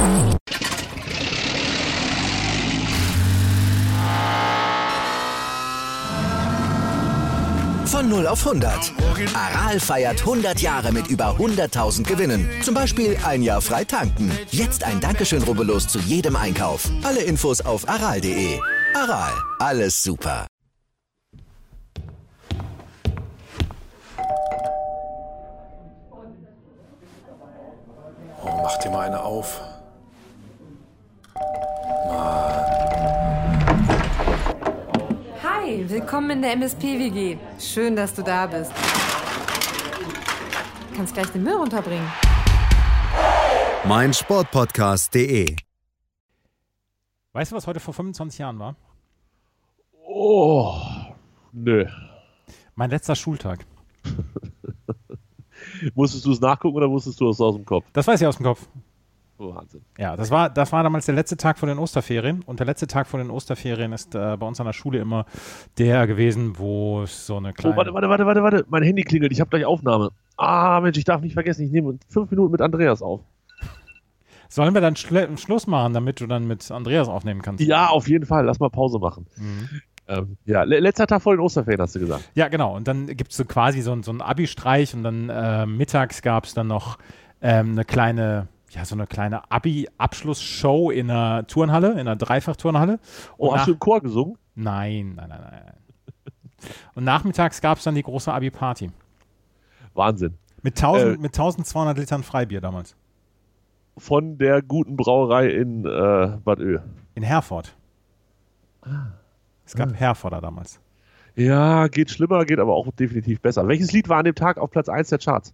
Von 0 auf 100. Aral feiert 100 Jahre mit über 100.000 Gewinnen. Zum Beispiel ein Jahr frei tanken. Jetzt ein Dankeschön, rubbellos zu jedem Einkauf. Alle Infos auf aral.de. Aral, alles super. Oh, mach dir mal eine auf. Hi, willkommen in der MSP-WG. Schön, dass du da bist. Du kannst gleich den Müll runterbringen. meinsportpodcast.de. Weißt du, was heute vor 25 Jahren war? Oh, nö. Mein letzter Schultag. Musstest du es nachgucken oder wusstest du es aus dem Kopf? Das weiß ich aus dem Kopf. Oh, Wahnsinn. Ja, das war damals der letzte Tag vor den Osterferien. Und der letzte Tag vor den Osterferien ist bei uns an der Schule immer der gewesen, wo es so eine kleine... Oh, warte. Mein Handy klingelt. Ich habe gleich Aufnahme. Mensch, ich darf nicht vergessen, ich nehme 5 Minuten mit Andreas auf. Sollen wir dann Schluss machen, damit du dann mit Andreas aufnehmen kannst? Ja, auf jeden Fall. Lass mal Pause machen. Letzter Tag vor den Osterferien, hast du gesagt. Ja, genau. Und dann gibt es so quasi so einen Abi-Streich und dann mittags gab es dann noch eine kleine Abi-Abschlussshow in einer Turnhalle, in einer Dreifach-Turnhalle. Und hast du im Chor gesungen? Nein. Und nachmittags gab es dann die große Abi-Party. Wahnsinn. Mit 1200 Litern Freibier damals. Von der guten Brauerei in Bad Oehl. In Herford. Es gab Herforder damals. Ja, geht schlimmer, geht aber auch definitiv besser. Welches Lied war an dem Tag auf Platz 1 der Charts?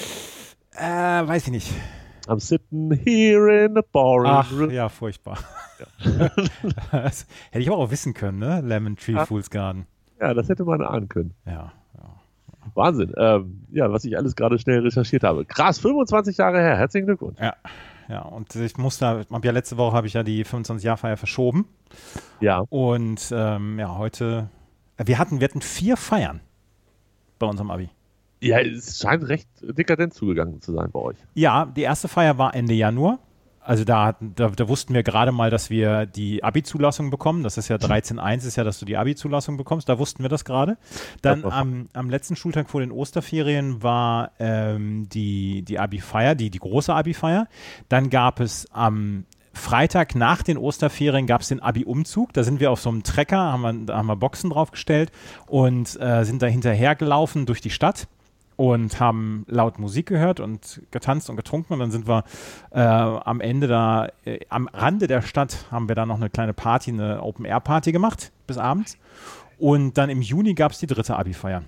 Weiß ich nicht. I'm sitting here in a boring room. Ja, furchtbar. Ja. Das hätte ich auch wissen können, ne? Lemon Tree Fool's Garden. Ja, das hätte man ahnen können. Ja. Wahnsinn. Was ich alles gerade schnell recherchiert habe. Krass, 25 Jahre her. Herzlichen Glückwunsch. Ja, und letzte Woche habe ich ja die 25-Jahr-Feier verschoben. Ja. Und heute, wir hatten 4 Feiern bei unserem Abi. Ja, es scheint recht dekadent zugegangen zu sein bei euch. Ja, die erste Feier war Ende Januar. Also da wussten wir gerade mal, dass wir die Abi-Zulassung bekommen. Das ist ja 13.1 ist ja, dass du die Abi-Zulassung bekommst. Da wussten wir das gerade. Dann am letzten Schultag vor den Osterferien war die Abi-Feier, die große Abi-Feier. Dann gab es am Freitag nach den Osterferien gab es den Abi-Umzug. Da sind wir auf so einem Trecker, haben wir Boxen draufgestellt und sind da hinterher gelaufen durch die Stadt. Und haben laut Musik gehört und getanzt und getrunken. Und dann sind wir am Ende da, am Rande der Stadt, haben wir da noch eine kleine Party, eine Open-Air-Party gemacht bis abends. Und dann im Juni gab es die 3. Abi-Feier.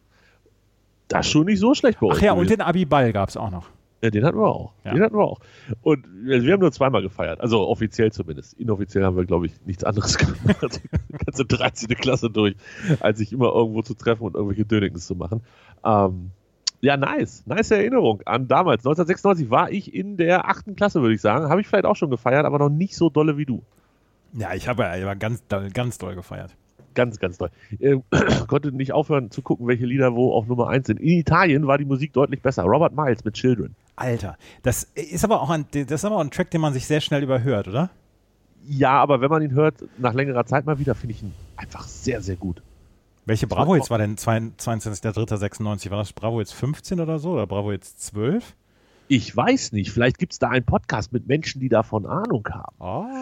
Das ist schon nicht so schlecht bei euch. Ach ja, und den Abi-Ball gab es auch noch. Ja, den hatten wir auch. Ja. Und wir haben nur 2-mal gefeiert. Also offiziell zumindest. Inoffiziell haben wir, glaube ich, nichts anderes gemacht. Die ganze 13. Klasse durch, als sich immer irgendwo zu treffen und irgendwelche Dönings zu machen. Ja, nice. Nice Erinnerung an damals. 1996 war ich in der 8. Klasse, würde ich sagen. Habe ich vielleicht auch schon gefeiert, aber noch nicht so dolle wie du. Ja, ich habe ganz doll gefeiert. Ganz, ganz doll. Konnte nicht aufhören zu gucken, welche Lieder wo auf Nummer 1 sind. In Italien war die Musik deutlich besser. Robert Miles mit Children. Alter, das ist aber auch ein Track, den man sich sehr schnell überhört, oder? Ja, aber wenn man ihn hört, nach längerer Zeit mal wieder, finde ich ihn einfach sehr, sehr gut. Welche Bravo jetzt war denn 22.03.96? War das Bravo jetzt 15 oder so? Oder Bravo jetzt 12? Ich weiß nicht. Vielleicht gibt es da einen Podcast mit Menschen, die davon Ahnung haben.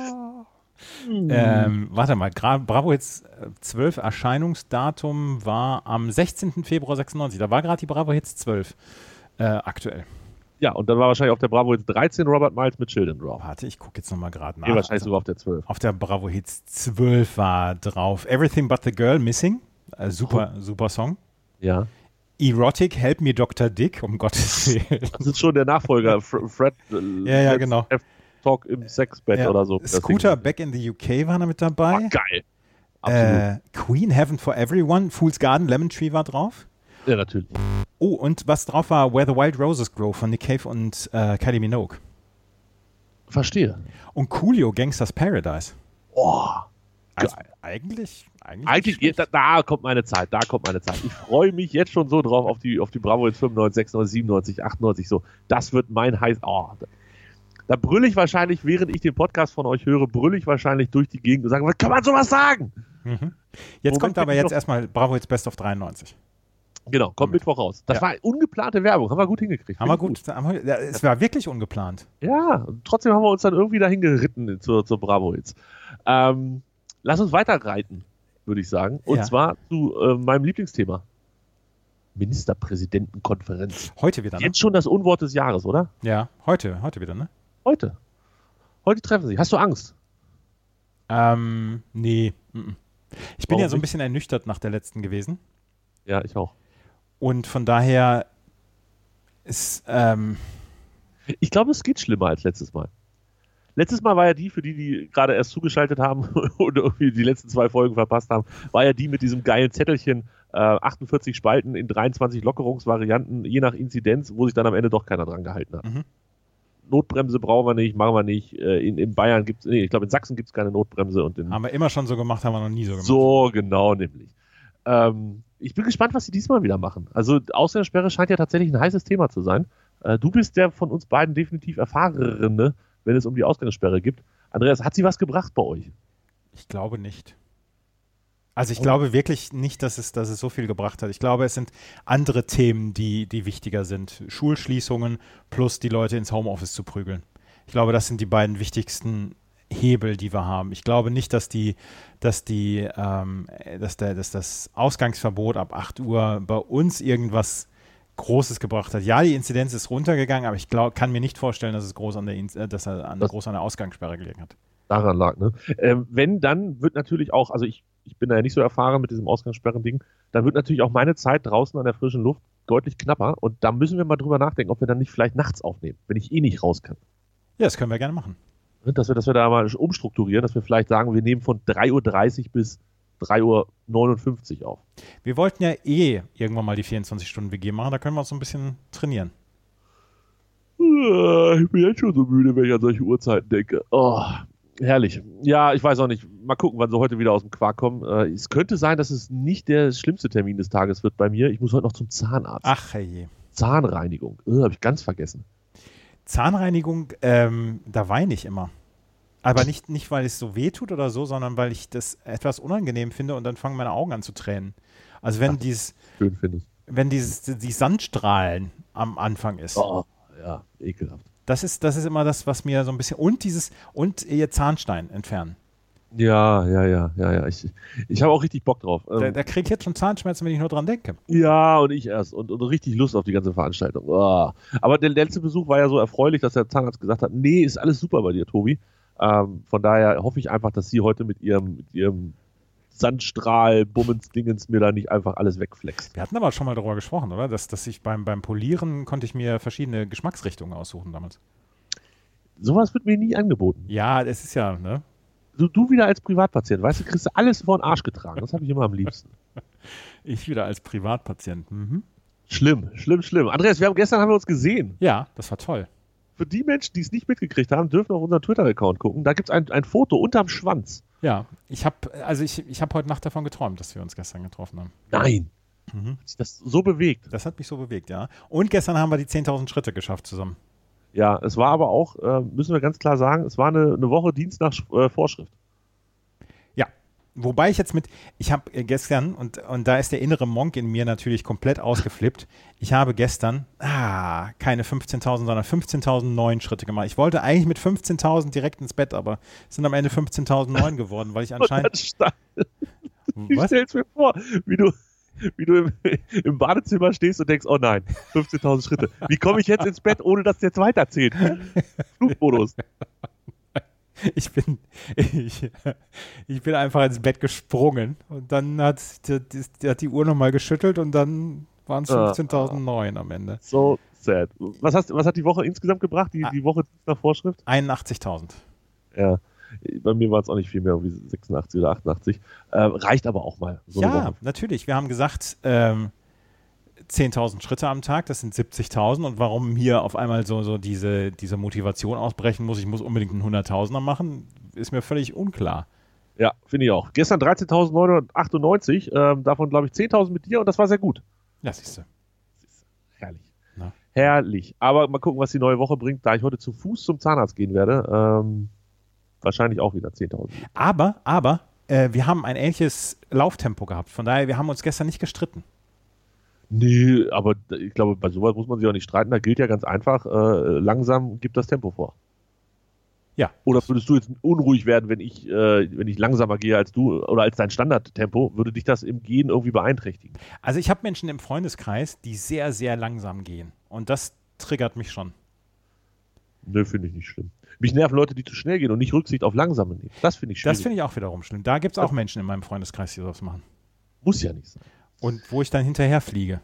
Warte mal. Bravo jetzt 12 Erscheinungsdatum war am 16. Februar 96. Da war gerade die Bravo Hits 12 aktuell. Ja, und dann war wahrscheinlich auf der Bravo Hits 13 Robert Miles mit Children drauf. Warte, ich gucke jetzt nochmal gerade nach. Nee, wahrscheinlich sogar auf der 12. Auf der Bravo Hits 12 war drauf Everything But The Girl Missing. Super Song. Ja. Erotic, Help Me Dr. Dick, um Gottes Willen. Das ist schon der Nachfolger. Fred. Ja, genau. Talk im Sexbett oder so. Scooter Back in the UK war da mit dabei. Geil. Absolut. Queen, Heaven for Everyone, Fool's Garden, Lemon Tree war drauf. Ja, natürlich. Oh, und was drauf war, Where the Wild Roses Grow von Nick Cave und Kylie Minogue. Verstehe. Und Coolio, Gangsters Paradise. Oh, geil. Also, eigentlich da kommt meine Zeit. Ich freue mich jetzt schon so drauf auf die Bravo jetzt 95, 96, 97, 98. So, das wird mein heiß. Da brülle ich wahrscheinlich, während ich den Podcast von euch höre, durch die Gegend und sage, was kann man sowas sagen? Mhm. Jetzt kommt aber jetzt erstmal Bravo Hits Best of 93. Genau, kommt Mittwoch raus. Das war ungeplante Werbung, haben wir gut hingekriegt. Haben wir gut. Es war wirklich ungeplant. Ja, und trotzdem haben wir uns dann irgendwie dahin geritten zur Bravo Hits. Lass uns weiter reiten, würde ich sagen. Und zwar zu meinem Lieblingsthema. Ministerpräsidentenkonferenz. Heute wieder, ne? Jetzt schon das Unwort des Jahres, oder? Ja, heute wieder, ne? Heute treffen sie. Hast du Angst? Nee. Ich bin ja so ein bisschen ernüchtert nach der letzten gewesen. Ja, ich auch. Und von daher ist, ich glaube, es geht schlimmer als letztes Mal. Letztes Mal war ja die, für die gerade erst zugeschaltet haben und irgendwie die letzten 2 Folgen verpasst haben, war ja die mit diesem geilen Zettelchen, 48 Spalten in 23 Lockerungsvarianten, je nach Inzidenz, wo sich dann am Ende doch keiner dran gehalten hat. Mhm. Notbremse brauchen wir nicht, machen wir nicht. In Bayern gibt es, ich glaube in Sachsen gibt es keine Notbremse. Haben wir immer schon so gemacht, haben wir noch nie so gemacht. So, genau, nämlich. Ich bin gespannt, was sie diesmal wieder machen. Also Ausgangssperre scheint ja tatsächlich ein heißes Thema zu sein. Du bist der von uns beiden definitiv Erfahrenere, wenn es um die Ausgangssperre geht. Andreas, hat sie was gebracht bei euch? Ich glaube nicht. Also ich glaube wirklich nicht, dass es so viel gebracht hat. Ich glaube, es sind andere Themen, die wichtiger sind. Schulschließungen plus die Leute ins Homeoffice zu prügeln. Ich glaube, das sind die beiden wichtigsten Hebel, die wir haben. Ich glaube nicht, dass das Ausgangsverbot ab 8 Uhr bei uns irgendwas Großes gebracht hat. Ja, die Inzidenz ist runtergegangen, aber ich kann mir nicht vorstellen, dass es groß an der Ausgangssperre gelegen hat. Daran lag, ne? Wenn, dann wird natürlich auch, also ich bin da ja nicht so erfahren mit diesem Ausgangssperren-Ding, dann wird natürlich auch meine Zeit draußen an der frischen Luft deutlich knapper und da müssen wir mal drüber nachdenken, ob wir dann nicht vielleicht nachts aufnehmen, wenn ich nicht raus kann. Ja, das können wir gerne machen. Dass wir da mal umstrukturieren, dass wir vielleicht sagen, wir nehmen von 3.30 Uhr bis 3.59 Uhr auf. Wir wollten ja irgendwann mal die 24-Stunden-WG machen, da können wir uns so ein bisschen trainieren. Ich bin jetzt schon so müde, wenn ich an solche Uhrzeiten denke. Oh, herrlich. Ja, ich weiß auch nicht. Mal gucken, wann sie heute wieder aus dem Quark kommen. Es könnte sein, dass es nicht der schlimmste Termin des Tages wird bei mir. Ich muss heute noch zum Zahnarzt. Ach, hey. Zahnreinigung. Habe ich ganz vergessen. Zahnreinigung, da weine ich immer. Aber nicht, weil es so weh tut oder so, sondern weil ich das etwas unangenehm finde und dann fangen meine Augen an zu tränen. Also wenn schön findest. Wenn die Sandstrahlen am Anfang ist. Oh, ja, ekelhaft. Das ist immer das, was mir so ein bisschen, und ihr Zahnstein entfernen. Ja. Ich habe auch richtig Bock drauf. Da kriege ich jetzt schon Zahnschmerzen, wenn ich nur dran denke. Ja, und ich erst. Und richtig Lust auf die ganze Veranstaltung. Oh. Aber der letzte Besuch war ja so erfreulich, dass der Zahnarzt gesagt hat, nee, ist alles super bei dir, Tobi. Von daher hoffe ich einfach, dass sie heute mit ihrem Sandstrahl-Bummens-Dingens mir da nicht einfach alles wegflext. Wir hatten aber schon mal darüber gesprochen, oder? Dass ich beim Polieren konnte ich mir verschiedene Geschmacksrichtungen aussuchen damals. Sowas wird mir nie angeboten. Ja, es ist ja, ne? Du wieder als Privatpatient, weißt du, kriegst du alles vor den Arsch getragen. Das habe ich immer am liebsten. Ich wieder als Privatpatient. Mhm. Schlimm. Andreas, gestern haben wir uns gesehen. Ja, das war toll. Für die Menschen, die es nicht mitgekriegt haben, dürfen auf unseren Twitter-Account gucken. Da gibt es ein Foto unterm Schwanz. Ja, ich habe heute Nacht davon geträumt, dass wir uns gestern getroffen haben. Nein. Hat sich das so bewegt? Das hat mich so bewegt, ja. Und gestern haben wir die 10.000 Schritte geschafft zusammen. Ja, es war aber auch, müssen wir ganz klar sagen, es war eine Woche Dienst nach Vorschrift. Ja, wobei ich habe gestern, und da ist der innere Monk in mir natürlich komplett ausgeflippt, ich habe gestern, keine 15.000, sondern 15.000 Schritte gemacht. Ich wollte eigentlich mit 15.000 direkt ins Bett, aber es sind am Ende 15.009 geworden, weil ich anscheinend... Ich stell's mir vor, wie du im Badezimmer stehst und denkst, oh nein, 15.000 Schritte. Wie komme ich jetzt ins Bett, ohne dass es jetzt weiterzählt? Flugmodus. Ich bin einfach ins Bett gesprungen und dann hat die Uhr nochmal geschüttelt und dann waren es 15.009 am Ende. So sad. Was hat die Woche insgesamt gebracht, die Woche nach Vorschrift? 81.000. Ja. Bei mir war es auch nicht viel mehr, irgendwie 86 oder 88. Reicht aber auch mal. So ja, natürlich. Wir haben gesagt, 10.000 Schritte am Tag, das sind 70.000. Und warum hier auf einmal so diese Motivation ausbrechen muss, ich muss unbedingt einen 100.000er machen, ist mir völlig unklar. Ja, finde ich auch. Gestern 13.998, davon glaube ich 10.000 mit dir und das war sehr gut. Ja, siehst du. Herrlich. Na? Herrlich. Aber mal gucken, was die neue Woche bringt, da ich heute zu Fuß zum Zahnarzt gehen werde. Wahrscheinlich auch wieder 10.000. Aber wir haben ein ähnliches Lauftempo gehabt. Von daher, wir haben uns gestern nicht gestritten. Nee, aber ich glaube, bei sowas muss man sich auch nicht streiten. Da gilt ja ganz einfach, langsam gibt das Tempo vor. Ja. Oder würdest du jetzt unruhig werden, wenn ich langsamer gehe als du oder als dein Standardtempo, würde dich das im Gehen irgendwie beeinträchtigen? Also ich habe Menschen im Freundeskreis, die sehr, sehr langsam gehen. Und das triggert mich schon. Nö, finde ich nicht schlimm. Mich nerven Leute, die zu schnell gehen und nicht Rücksicht auf Langsame nehmen. Das finde ich schwierig. Das finde ich auch wiederum schlimm. Da gibt es auch Menschen in meinem Freundeskreis, die sowas machen. Muss ja nicht sein. Und wo ich dann hinterher fliege.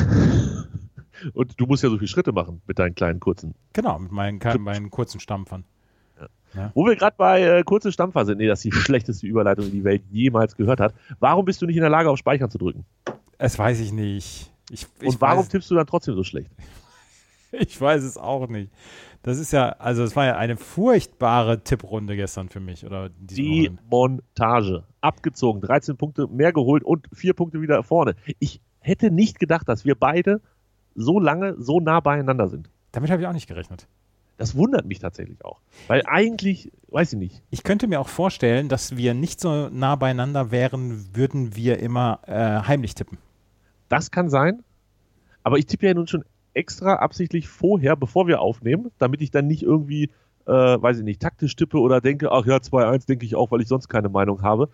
Und du musst ja so viele Schritte machen mit deinen kleinen kurzen. Genau, mit meinen kurzen Stampfern. Ja. Wo wir gerade bei kurzen Stampfer sind, das ist die schlechteste Überleitung, die die Welt jemals gehört hat. Warum bist du nicht in der Lage, auf Speichern zu drücken? Das weiß ich nicht. Und warum tippst du dann trotzdem so schlecht? Ich weiß es auch nicht. Das ist ja, also es war ja eine furchtbare Tipprunde gestern für mich. Oder die Montage. Abgezogen, 13 Punkte mehr geholt und 4 Punkte wieder vorne. Ich hätte nicht gedacht, dass wir beide so lange, so nah beieinander sind. Damit habe ich auch nicht gerechnet. Das wundert mich tatsächlich auch. Weil eigentlich, weiß ich nicht. Ich könnte mir auch vorstellen, dass wir nicht so nah beieinander wären, würden wir immer heimlich tippen. Das kann sein. Aber ich tippe ja nun schon extra absichtlich vorher, bevor wir aufnehmen, damit ich dann nicht irgendwie, weiß ich nicht, taktisch tippe oder denke, ach ja, 2-1 denke ich auch, weil ich sonst keine Meinung habe.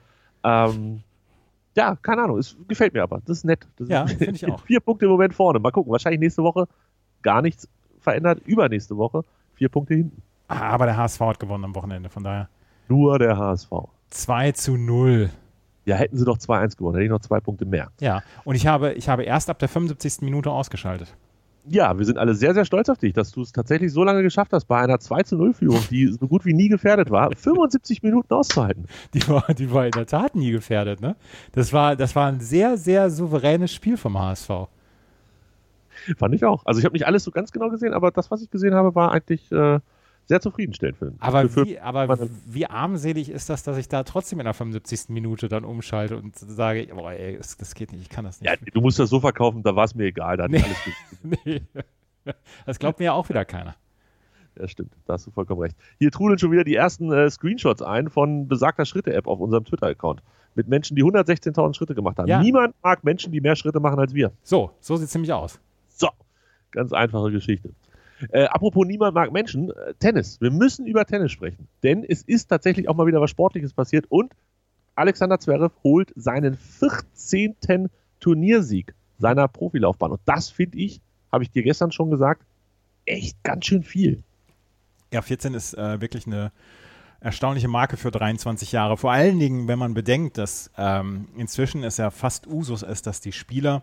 Ja, keine Ahnung, es gefällt mir aber. Das ist nett. Ja, finde ich auch. 4 Punkte im Moment vorne. Mal gucken, wahrscheinlich nächste Woche gar nichts verändert. Übernächste Woche 4 Punkte hinten. Aber der HSV hat gewonnen am Wochenende, von daher. Nur der HSV. 2-0. Ja, hätten sie doch 2-1 gewonnen, hätte ich noch 2 Punkte mehr. Ja, und ich habe erst ab der 75. Minute ausgeschaltet. Ja, wir sind alle sehr, sehr stolz auf dich, dass du es tatsächlich so lange geschafft hast, bei einer 2-0-Führung, die so gut wie nie gefährdet war, 75 Minuten auszuhalten. Die war in der Tat nie gefährdet, ne? Das war ein sehr, sehr souveränes Spiel vom HSV. Fand ich auch. Also ich habe nicht alles so ganz genau gesehen, aber das, was ich gesehen habe, war eigentlich sehr zufriedenstellend für den. Aber wie armselig ist das, dass ich da trotzdem in der 75. Minute dann umschalte und sage, boah, ey, das geht nicht, ich kann das nicht. Ja, du musst das so verkaufen, da war es mir egal, da hat alles gut. Nee. Das glaubt mir ja auch wieder keiner. Ja, stimmt, da hast du vollkommen recht. Hier trudeln schon wieder die ersten Screenshots ein von besagter Schritte-App auf unserem Twitter-Account. Mit Menschen, die 116.000 Schritte gemacht haben. Ja. Niemand mag Menschen, die mehr Schritte machen als wir. So sieht es nämlich aus. So, ganz einfache Geschichte. Apropos niemand mag Menschen, Tennis. Wir müssen über Tennis sprechen, denn es ist tatsächlich auch mal wieder was Sportliches passiert und Alexander Zverev holt seinen 14. Turniersieg seiner Profilaufbahn. Und das finde ich, habe ich dir gestern schon gesagt, echt ganz schön viel. Ja, 14 ist wirklich eine erstaunliche Marke für 23 Jahre. Vor allen Dingen, wenn man bedenkt, dass inzwischen es ja fast Usus ist, dass die Spieler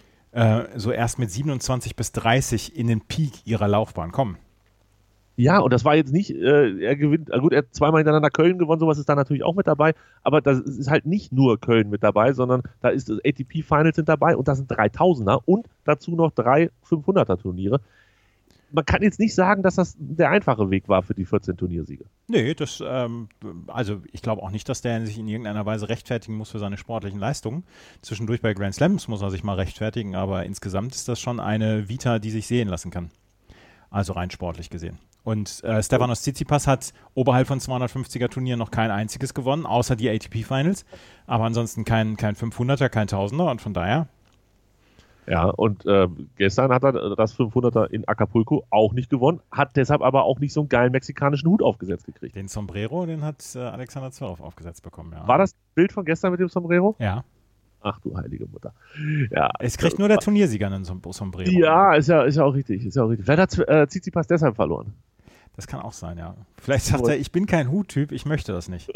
so erst mit 27 bis 30 in den Peak ihrer Laufbahn kommen. Ja, und das war jetzt nicht, er gewinnt, gut, er hat zweimal hintereinander Köln gewonnen, sowas ist da natürlich auch mit dabei, aber das ist halt nicht nur Köln mit dabei, sondern da ist das ATP Finals sind dabei und da sind 3000er und dazu noch 3 500er Turniere. Man kann jetzt nicht sagen, dass das der einfache Weg war für die 14 Turniersiege. Nee, also ich glaube auch nicht, dass der sich in irgendeiner Weise rechtfertigen muss für seine sportlichen Leistungen. Zwischendurch bei Grand Slams muss er sich mal rechtfertigen, aber insgesamt ist das schon eine Vita, die sich sehen lassen kann. Also rein sportlich gesehen. Und Stefanos Tsitsipas hat oberhalb von 250er Turnieren noch kein einziges gewonnen, außer die ATP Finals. Aber ansonsten kein 500er, kein 1000er und von daher. Ja, und gestern hat er das 500er in Acapulco auch nicht gewonnen, hat deshalb aber auch nicht so einen geilen mexikanischen Hut aufgesetzt gekriegt. Den Sombrero, den hat Alexander Zverev aufgesetzt bekommen, ja. War das Bild von gestern mit dem Sombrero? Ja. Ach du heilige Mutter. Ja. Es kriegt nur der Turniersieger einen Sombrero. Ja, ist ja auch richtig. Vielleicht hat Tsitsipas deshalb verloren. Das kann auch sein, ja. Vielleicht sagt er, ich bin kein Huttyp, ich möchte das nicht.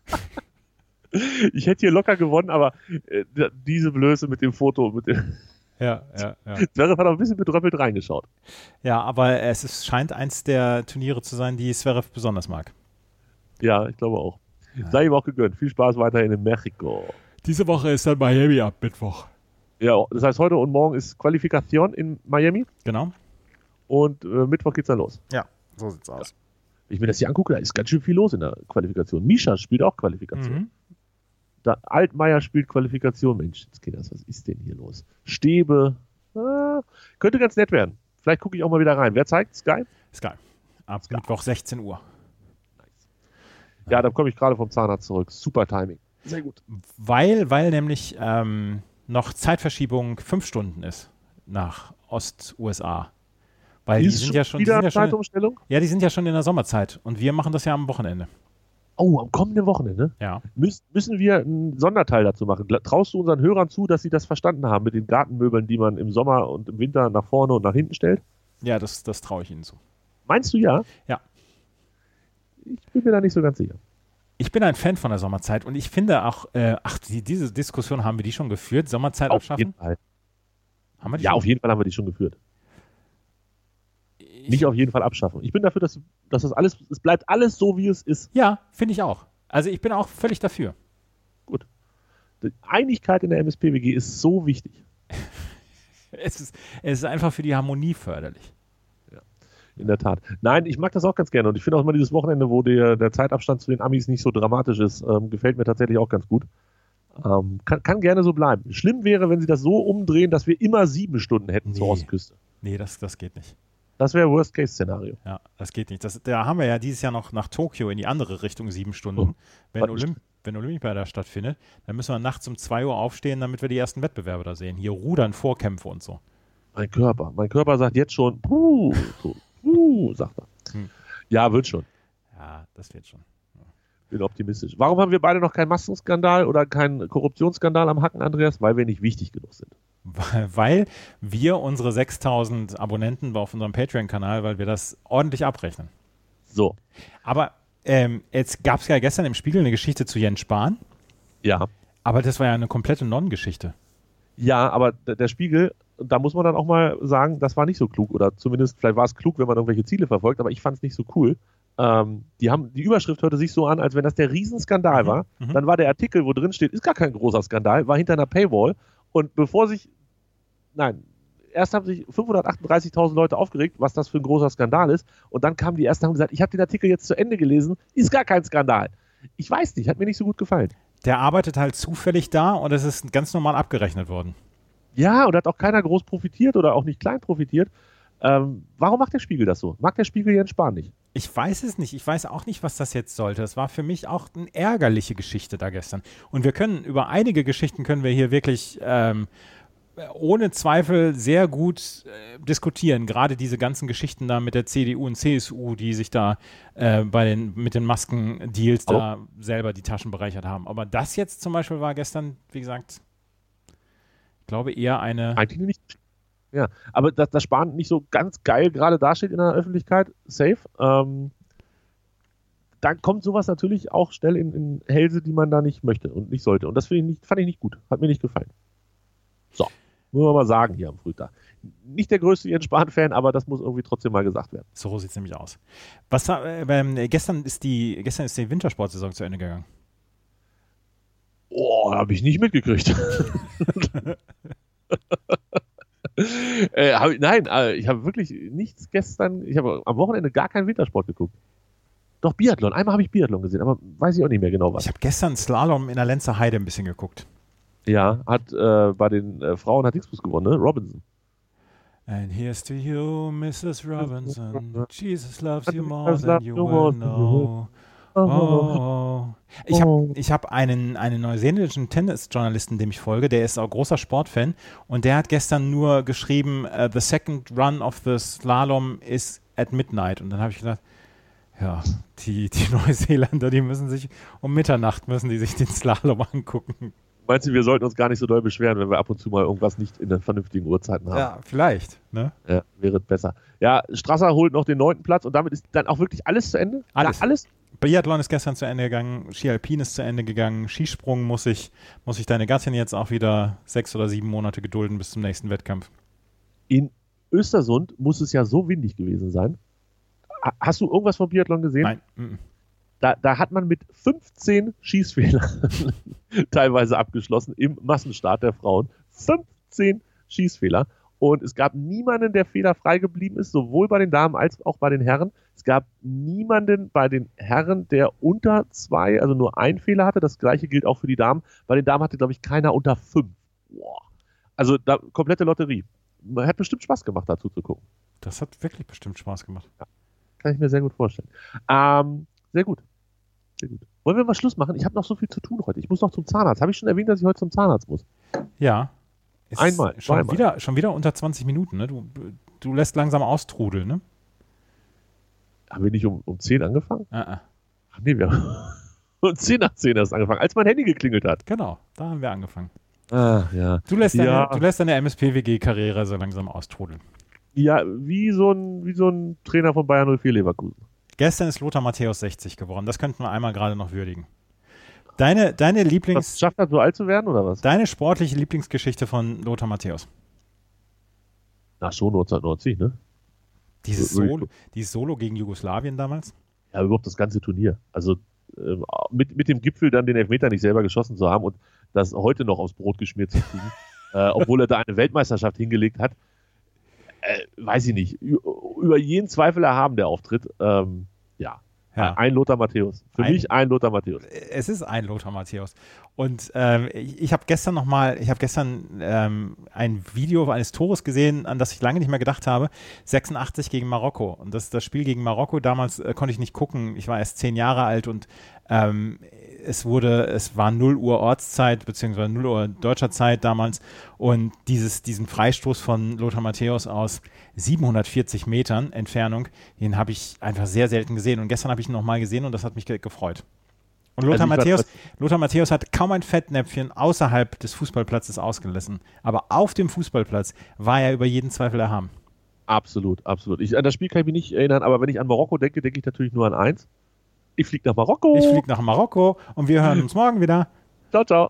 Ich hätte hier locker gewonnen, aber diese Blöße mit dem Foto, mit dem Ja. Zverev hat auch ein bisschen bedröppelt reingeschaut. Ja, aber scheint eins der Turniere zu sein, die Zverev besonders mag. Ja, ich glaube auch. Ja. Sei ihm auch gegönnt. Viel Spaß weiterhin in Mexiko. Diese Woche ist dann Miami ab Mittwoch. Ja, das heißt, heute und morgen ist Qualifikation in Miami. Genau. Und Mittwoch geht's dann los. Ja, so sieht's aus. Ja. Wenn ich mir das hier angucke, da ist ganz schön viel los in der Qualifikation. Mischa spielt auch Qualifikation. Mhm. Da Altmaier spielt Qualifikation. Mensch, jetzt geht das. Was ist denn hier los? Stäbe. Könnte ganz nett werden Vielleicht gucke ich auch mal wieder rein. Wer zeigt? Sky? Sky. Ab Mittwoch 16 Uhr. Ja, da komme ich gerade vom Zahnarzt zurück. Super Timing. Sehr gut. Weil nämlich noch Zeitverschiebung 5 Stunden ist nach Ost-USA. Weil die sind ja schon. Zeitumstellung? Ja, die sind ja schon in der Sommerzeit. Und wir machen das ja am Wochenende. Oh, am kommenden Wochenende? Ja. Müssen wir einen Sonderteil dazu machen? Traust du unseren Hörern zu, dass sie das verstanden haben mit den Gartenmöbeln, die man im Sommer und im Winter nach vorne und nach hinten stellt? Ja, das traue ich ihnen zu. Meinst du ja? Ja. Ich bin mir da nicht so ganz sicher. Ich bin ein Fan von der Sommerzeit und ich finde auch, diese Diskussion haben wir die schon geführt, Sommerzeit abschaffen? Auf jeden Fall. Haben wir die Ja, schon? auf jeden Fall haben wir die schon geführt. Nicht auf jeden Fall abschaffen. Ich bin dafür, dass das alles, es bleibt alles so, wie es ist. Ja, finde ich auch. Also ich bin auch völlig dafür. Gut. Die Einigkeit in der MSPWG ist so wichtig. Es ist einfach für die Harmonie förderlich. In der Tat. Nein, ich mag das auch ganz gerne und ich finde auch immer dieses Wochenende, wo der Zeitabstand zu den Amis nicht so dramatisch ist, gefällt mir tatsächlich auch ganz gut. Kann gerne so bleiben. Schlimm wäre, wenn sie das so umdrehen, dass wir immer 7 Stunden hätten zur Ostküste. Nee, das geht nicht. Das wäre Worst-Case-Szenario. Ja, das geht nicht. Da haben wir ja dieses Jahr noch nach Tokio in die andere Richtung 7 Stunden. Wenn Olympia da stattfindet, dann müssen wir nachts um 2 Uhr aufstehen, damit wir die ersten Wettbewerbe da sehen. Hier Rudern, Vorkämpfe und so. Mein Körper sagt jetzt schon, sagt er. Ja, wird schon. Ja, das wird schon. Bin optimistisch. Warum haben wir beide noch keinen Massenskandal oder keinen Korruptionsskandal am Hacken, Andreas? Weil wir nicht wichtig genug sind. Weil wir unsere 6.000 Abonnenten auf unserem Patreon-Kanal, weil wir das ordentlich abrechnen. So. Aber jetzt gab es ja gestern im Spiegel eine Geschichte zu Jens Spahn. Ja. Aber das war ja eine komplette Non-Geschichte. Ja, aber der Spiegel, da muss man dann auch mal sagen, das war nicht so klug. Oder zumindest, vielleicht war es klug, wenn man irgendwelche Ziele verfolgt, aber ich fand es nicht so cool. Die Überschrift hörte sich so an, als wenn das der Riesenskandal war. Dann war der Artikel, wo drin steht, ist gar kein großer Skandal, war hinter einer Paywall. Und erst haben sich 538.000 Leute aufgeregt, was das für ein großer Skandal ist. Und dann kamen die ersten und haben gesagt, ich habe den Artikel jetzt zu Ende gelesen, ist gar kein Skandal. Ich weiß nicht, hat mir nicht so gut gefallen. Der arbeitet halt zufällig da und es ist ganz normal abgerechnet worden. Ja, und hat auch keiner groß profitiert oder auch nicht klein profitiert. Warum macht der Spiegel das so? Mag der Spiegel Jens Spahn nicht? Ich weiß es nicht. Ich weiß auch nicht, was das jetzt sollte. Es war für mich auch eine ärgerliche Geschichte da gestern. Und wir können über einige Geschichten können wir hier wirklich ohne Zweifel sehr gut diskutieren. Gerade diese ganzen Geschichten da mit der CDU und CSU, die sich da mit den Maskendeals da selber die Taschen bereichert haben. Aber das jetzt zum Beispiel war gestern, wie gesagt, ich glaube eher eine... Eigentlich nicht. Ja, aber dass das Spahn nicht so ganz geil gerade dasteht in der Öffentlichkeit, safe. Dann kommt sowas natürlich auch schnell in Hälse, die man da nicht möchte und nicht sollte. Und das fand ich nicht gut. Hat mir nicht gefallen. So, muss man mal sagen hier am Frühtag. Nicht der größte Jens Spahn-Fan, aber das muss irgendwie trotzdem mal gesagt werden. So sieht es nämlich aus. Gestern ist die Wintersportsaison zu Ende gegangen. Oh, habe ich nicht mitgekriegt. Ich habe wirklich nichts gestern, ich habe am Wochenende gar keinen Wintersport geguckt. Doch Biathlon, einmal habe ich Biathlon gesehen, aber weiß ich auch nicht mehr genau was. Ich habe gestern Slalom in der Lenzer Heide ein bisschen geguckt. Ja, hat bei den Frauen hat Dingsbus gewonnen, ne? Robinson. And here's to you, Mrs. Robinson. Jesus loves you more than you will know. Oh. Ich hab einen neuseeländischen Tennisjournalisten, dem ich folge, der ist auch großer Sportfan und der hat gestern nur geschrieben, the second run of the Slalom is at midnight. Und dann habe ich gedacht, ja, die Neuseeländer, die müssen sich um Mitternacht den Slalom angucken. Meinst du, wir sollten uns gar nicht so doll beschweren, wenn wir ab und zu mal irgendwas nicht in den vernünftigen Uhrzeiten haben? Ja, vielleicht. Ne? Ja, wäre besser. Ja, Strasser holt noch den 9. Platz und damit ist dann auch wirklich alles zu Ende? Alles. Ja, alles? Biathlon ist gestern zu Ende gegangen, Ski Alpin ist zu Ende gegangen, Skisprung muss ich deine Gattin jetzt auch wieder 6 oder 7 Monate gedulden bis zum nächsten Wettkampf. In Östersund muss es ja so windig gewesen sein. Hast du irgendwas vom Biathlon gesehen? Nein. Da hat man mit 15 Schießfehlern teilweise abgeschlossen im Massenstart der Frauen. 15 Schießfehler. Und es gab niemanden, der fehlerfrei geblieben ist, sowohl bei den Damen als auch bei den Herren. Es gab niemanden bei den Herren, der unter 2, also nur 1 Fehler hatte. Das gleiche gilt auch für die Damen. Bei den Damen hatte, glaube ich, keiner unter 5. Wow. Also komplette Lotterie. Hat bestimmt Spaß gemacht, dazu zu gucken. Das hat wirklich bestimmt Spaß gemacht. Ja, kann ich mir sehr gut vorstellen. Sehr gut. Sehr gut. Wollen wir mal Schluss machen? Ich habe noch so viel zu tun heute. Ich muss noch zum Zahnarzt. Habe ich schon erwähnt, dass ich heute zum Zahnarzt muss? Ja. Einmal. Schon wieder unter 20 Minuten, ne? Du lässt langsam austrudeln, ne? Haben wir nicht um 10 angefangen? Ach nee, wir haben um 10 nach 10 erst angefangen, als mein Handy geklingelt hat. Genau, da haben wir angefangen. Ja. Du lässt deine MSP-WG-Karriere so langsam austrudeln. Ja, wie so ein Trainer von Bayern 04 Leverkusen. Gestern ist Lothar Matthäus 60 geworden. Das könnten wir einmal gerade noch würdigen. Deine Lieblings... Schafft das so alt zu werden, oder was? Deine sportliche Lieblingsgeschichte von Lothar Matthäus? Na, schon 1990, ne? Dieses Solo gegen Jugoslawien damals? Ja, überhaupt das ganze Turnier. Also mit dem Gipfel dann den Elfmeter nicht selber geschossen zu haben und das heute noch aufs Brot geschmiert zu kriegen, obwohl er da eine Weltmeisterschaft hingelegt hat, weiß ich nicht. Über jeden Zweifel erhaben der Auftritt. Ja. Ein Lothar Matthäus. Für mich ein Lothar Matthäus. Es ist ein Lothar Matthäus. Und ich habe gestern ein Video eines Tores gesehen, an das ich lange nicht mehr gedacht habe. 86 gegen Marokko. Und das Spiel gegen Marokko, damals konnte ich nicht gucken. Ich war erst 10 Jahre alt und es war 0 Uhr Ortszeit, beziehungsweise 0 Uhr deutscher Zeit damals. Und diesen Freistoß von Lothar Matthäus aus 740 Metern Entfernung, den habe ich einfach sehr selten gesehen. Und gestern habe ich ihn nochmal gesehen und das hat mich gefreut. Und Lothar Matthäus hat kaum ein Fettnäpfchen außerhalb des Fußballplatzes ausgelassen. Aber auf dem Fußballplatz war er über jeden Zweifel erhaben. Absolut, absolut. An das Spiel kann ich mich nicht erinnern, aber wenn ich an Marokko denke, denke ich natürlich nur an eins. Ich fliege nach Marokko. Ich fliege nach Marokko und wir hören uns morgen wieder. Ciao, ciao.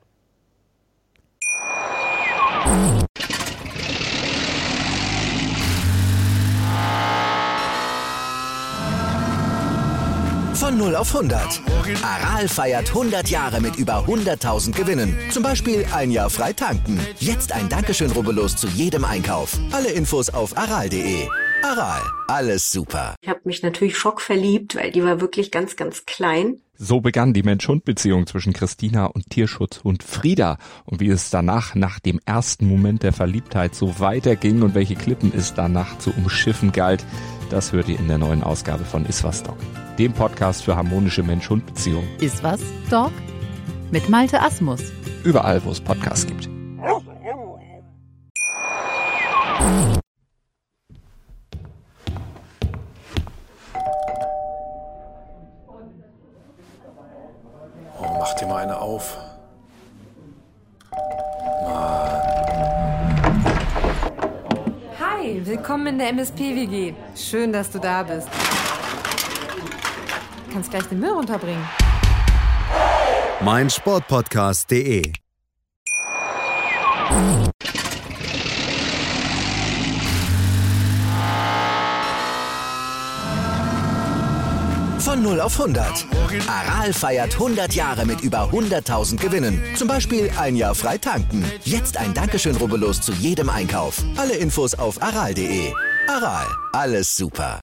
Von 0 auf 100. Aral feiert 100 Jahre mit über 100.000 Gewinnen. Zum Beispiel ein Jahr frei tanken. Jetzt ein Dankeschön, rubbellos zu jedem Einkauf. Alle Infos auf aral.de. Aral, alles super. Ich habe mich natürlich schockverliebt, weil die war wirklich ganz, ganz klein. So begann die Mensch-Hund-Beziehung zwischen Christina und Tierschutzhund Frieda. Und wie es danach, nach dem ersten Moment der Verliebtheit, so weiterging und welche Klippen es danach zu umschiffen galt, das hört ihr in der neuen Ausgabe von Iswas Dog, dem Podcast für harmonische Mensch-Hund-Beziehungen. Iswas Dog mit Malte Asmus. Überall, wo es Podcasts gibt. Oh, mach dir mal eine auf. Hi, willkommen in der MSP-WG. Schön, dass du da bist. Du kannst gleich den Müll runterbringen. meinsportpodcast.de Von 0 auf 100. Aral feiert 100 Jahre mit über 100.000 Gewinnen. Zum Beispiel ein Jahr frei tanken. Jetzt ein Dankeschön, rubbellos zu jedem Einkauf. Alle Infos auf aral.de. Aral, alles super.